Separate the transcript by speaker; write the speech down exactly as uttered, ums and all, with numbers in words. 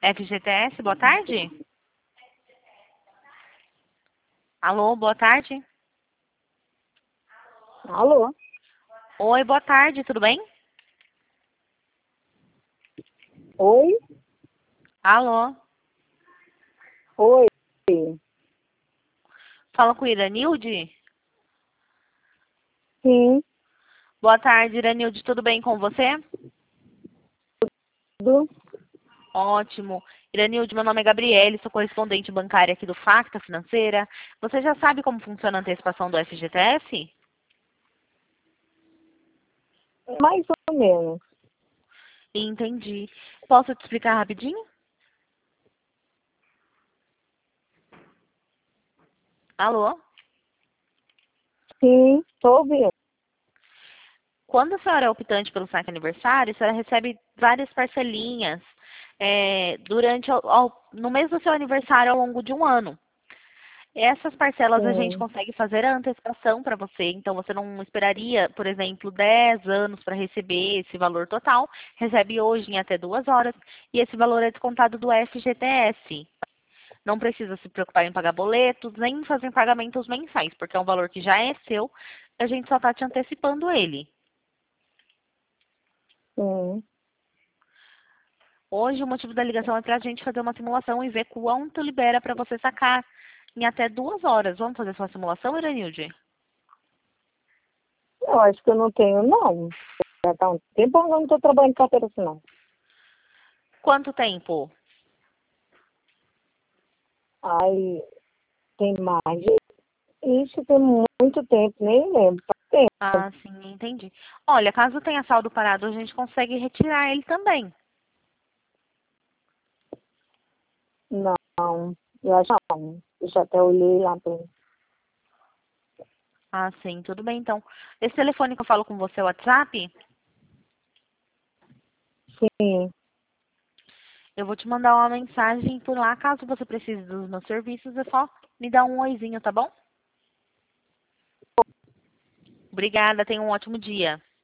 Speaker 1: F G T S, boa tarde. Alô, boa tarde.
Speaker 2: Alô?
Speaker 1: Oi, boa tarde, tudo bem?
Speaker 2: Oi?
Speaker 1: Alô,
Speaker 2: Oi?
Speaker 1: fala com Iranilde?
Speaker 2: Sim,
Speaker 1: Boa tarde, Iranilde, tudo bem com você?
Speaker 2: tudo.
Speaker 1: Ótimo. Iranilde, meu nome é Gabriele, sou correspondente bancária aqui do Facta Financeira. Você já sabe como funciona a antecipação do F G T S?
Speaker 2: Mais ou menos.
Speaker 1: Entendi. Posso te explicar rapidinho? Alô?
Speaker 2: Sim, estou ouvindo.
Speaker 1: Quando a senhora é optante pelo saque aniversário, a senhora recebe várias parcelinhas é, durante ao- ao- no mês do seu aniversário ao longo de um ano. Essas parcelas a gente
Speaker 2: Sim,
Speaker 1: consegue fazer a antecipação para você, então você não esperaria, por exemplo, dez anos para receber esse valor total, recebe hoje em até duas horas, e esse valor é descontado do F G T S. Não precisa se preocupar em pagar boletos, nem fazer pagamentos mensais, porque é um valor que já é seu, a gente só está te antecipando ele.
Speaker 2: sim.
Speaker 1: Hoje o motivo da ligação é para a gente fazer uma simulação e ver quanto libera para você sacar em até duas horas. Vamos fazer sua simulação, Iranilde?
Speaker 2: Eu acho que eu não tenho, não. Já está um tempo que eu não estou trabalhando em carteira assinada.
Speaker 1: Quanto tempo?
Speaker 2: Aí tem mais de... Isso tem muito tempo, nem lembro. Faz tempo.
Speaker 1: Ah, sim, entendi. Olha, caso tenha saldo parado, a gente consegue retirar ele também.
Speaker 2: Não, eu acho que não. Eu já até olhei lá para
Speaker 1: Ah, sim, tudo bem então. Esse telefone que eu falo com você é o WhatsApp?
Speaker 2: Sim,
Speaker 1: Eu vou te mandar uma mensagem por lá. Caso você precise dos meus serviços, é só me dar um oizinho, tá bom? Obrigada, tenha um ótimo dia.